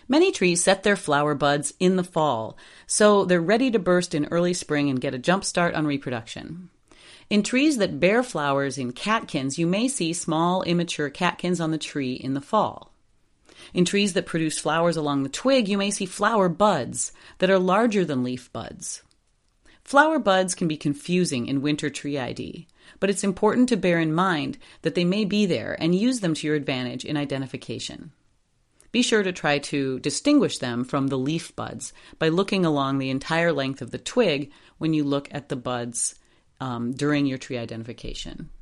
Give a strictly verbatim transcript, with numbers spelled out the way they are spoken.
Many trees set their flower buds in the fall, so they're ready to burst in early spring and get a jump start on reproduction. In trees that bear flowers in catkins, you may see small, immature catkins on the tree in the fall. In trees that produce flowers along the twig, you may see flower buds that are larger than leaf buds. Flower buds can be confusing in winter tree I D, but it's important to bear in mind that they may be there and use them to your advantage in identification. Be sure to try to distinguish them from the leaf buds by looking along the entire length of the twig when you look at the buds um, during your tree identification.